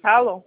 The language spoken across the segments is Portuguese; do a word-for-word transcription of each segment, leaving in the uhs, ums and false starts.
Alô?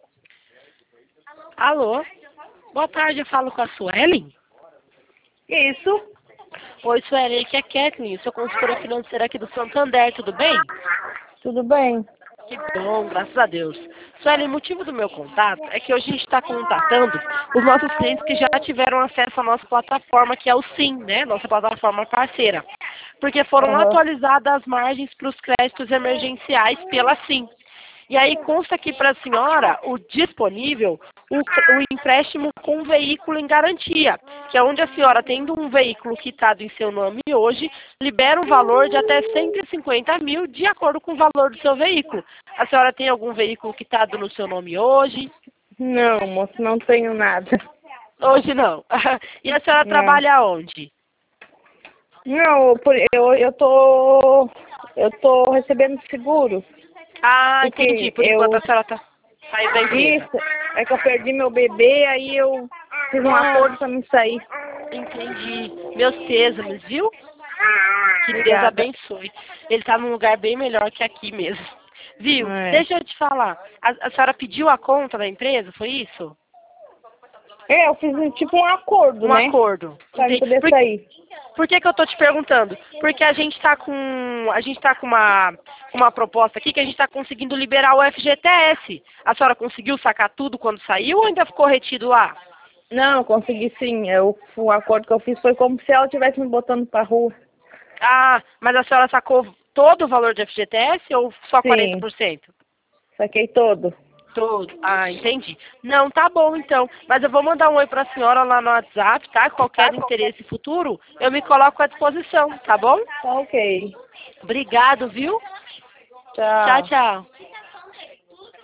Alô? Boa tarde, eu falo com a Suelen? Isso. Oi, Suelen, aqui é Kathleen, sou consultora financeira aqui do Santander, tudo bem? Tudo bem? Que bom, graças a Deus. Suelen, o motivo do meu contato é que hoje a gente está contatando os nossos clientes que já tiveram acesso à nossa plataforma, que é o Sim, né? Nossa plataforma parceira. Porque foram Aham. atualizadas as margens para os créditos emergenciais pela Sim. E aí consta aqui para a senhora o disponível, o, o empréstimo com veículo em garantia, que é onde a senhora, tendo um veículo quitado em seu nome hoje, libera um valor de até cento e cinquenta mil de acordo com o valor do seu veículo. A senhora tem algum veículo quitado no seu nome hoje? Não, moço, não tenho nada. Hoje não. E a senhora Não. trabalha onde? Não, por- eu, eu tô. Eu tô recebendo seguro. Ah, entendi. Porque Por enquanto a eu. senhora está saindo da empresa. Isso, é que eu perdi meu bebê, aí eu fiz um acordo Ah, pra me sair. entendi. Meus pêsames, viu? Que Deus Obrigada. abençoe. Ele está num lugar bem melhor que aqui mesmo. Viu? É. Deixa eu te falar. A, a senhora pediu a conta da empresa, foi isso? É, eu fiz um, tipo um acordo, Um né? acordo. Pra me Entendi. poder Por, sair. por que que eu tô te perguntando? Porque a gente tá com. A gente tá com uma, uma proposta aqui que a gente tá conseguindo liberar o F G T S. A senhora conseguiu sacar tudo quando saiu ou ainda ficou retido lá? Não, eu consegui sim. Eu, o acordo que eu fiz foi como se ela estivesse me botando pra rua. Ah, mas a senhora sacou todo o valor de F G T S ou só quarenta Sim, por cento? saquei todo. Todo. Ah, entendi. Não, tá bom então. Mas eu vou mandar um oi pra senhora lá no WhatsApp, tá? Qualquer interesse futuro, eu me coloco à disposição, tá bom? Tá ok. Obrigado, viu? Tchau, Tchau. tchau.